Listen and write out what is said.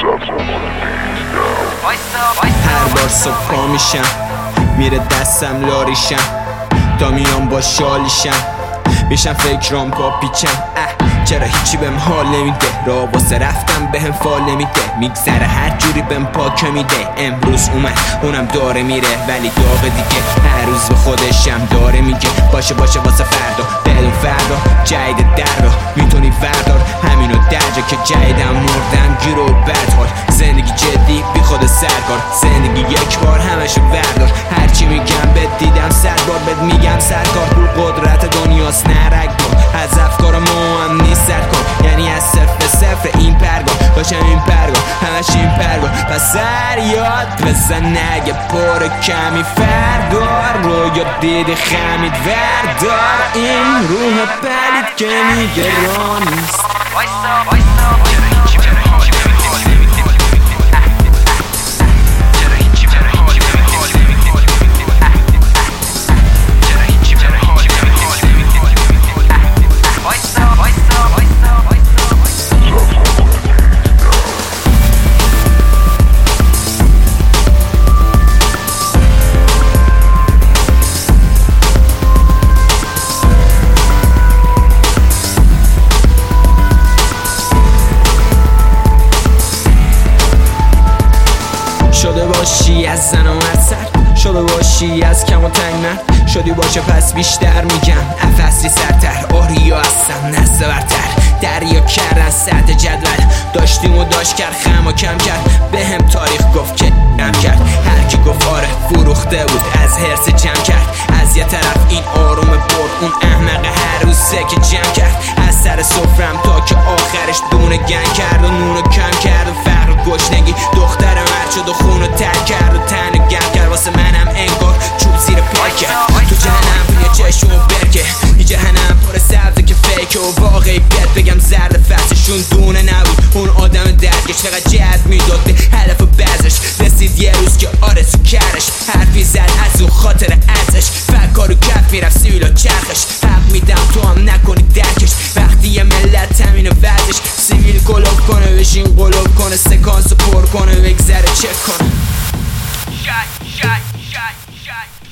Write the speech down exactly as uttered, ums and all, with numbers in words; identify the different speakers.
Speaker 1: هر بار صبح پا میشم میره دستم لاریشم تا میام با شالیشم میشم فکرام با پیچم چرا هیچی بهم حال نمیده راه واسه رفتم بهم فال نمیده میگذره هر جوری بهم پاک میده امروز اومد اونم داره میره ولی داغ دیگه هر روز به خودشم داره میگه باشه باشه واسه فردا بدون فردا جدید در رو میتونی فردار همینو درجه که جدیدم مردم گیر و بد حال زندگی جدی بی خود سرکار زندگی یک بار همشو بردار هرچی میگم بد دیدم صد بار بد میگم سرکار پول قدرت دنیاست نرگ از افکار ما هم نیست سرکار یعنی از صفر به صفر این پرگاه باشم این پرگاه همش این پرگاه پس سر یاد بزن نگه پر کمی فردار رو یاد دیدی خمید وردار این روح پلید که میگه را نیست شده باشی از زن و سر شده باشی از کم و تنگ من شدی باشه پس بیشتر میگم افسری سرتر آریا هستم نسته برتر دریا کردن سطح جدول داشتیم و داشت کرد خم و کم کرد به هم تاریخ گفت که کم کرد هر کی گفت آره فروخته بود از حرس جمع کرد از یه طرف این آروم برد اون احمق هر روز سکه جمع کرد از سر سفرم تا که آخرش دونه گنگ کرد و نونو کم کرد و فقر و گشنگی دختر مرد شد و خونو تر کرد و تن گم کرد واسه منم انگار چوب زیر پا کرد تو جهنم توی چشم و برکه این جهنم پر سبزه که فیکه و واقعی بیت بگم زرد فصلشون دونه نبود اون آدم درگش فقط جد میداد به هدف و بزش رسید یه روز که آرزو کردش حرفی زد از اون خاطر ازش فکر و کف میرفت سیویل و چرخش حق میدم تو هم نکنی درکش وقتی یه ملت همینو وزش سیویل گلوب کنه بشین قلوب کنه سکانسو پر کنه بگذره چک کنه
Speaker 2: Shot, shot, shot, shot.